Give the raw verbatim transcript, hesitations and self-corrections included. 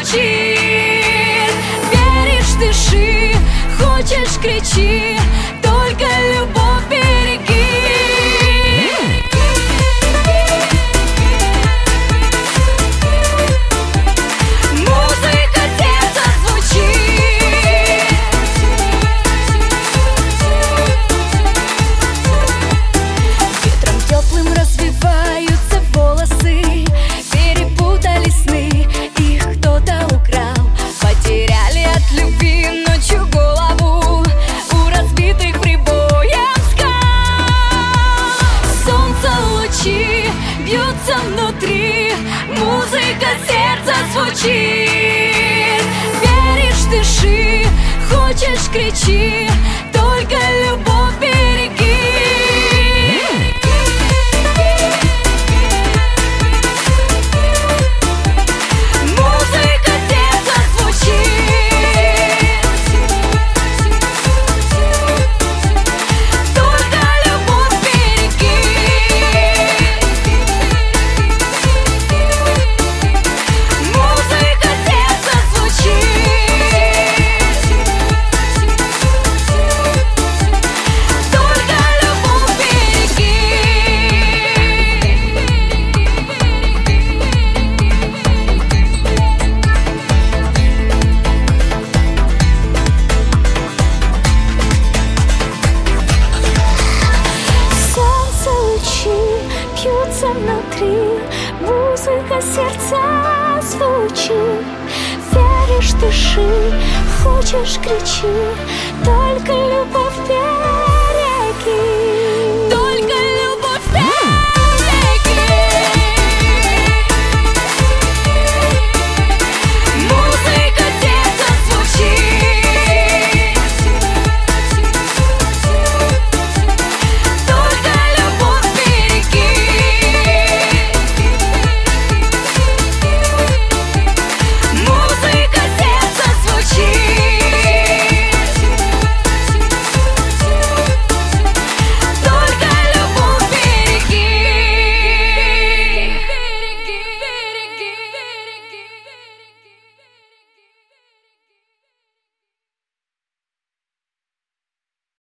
звучит. Веришь, дыши, хочешь, кричи, только любовь береги. Музыка сердца звучит. Ветром теплым развиваются волосы, перепутали сны, их кто-то украл. Потеряли от любви ночью голову у разбитых прибоем скал. Солнце лучи бьются внутри, музыка сердца звучит. Веришь, дыши, хочешь, кричи, только любовь береги. Музыка сердца звучит. Только любовь береги. Музыка сердца звучит. Только любовь береги. Солнце лучи бьются внутри, музыка сердца звучит. Веришь, дыши, хочешь, кричи, только любовь.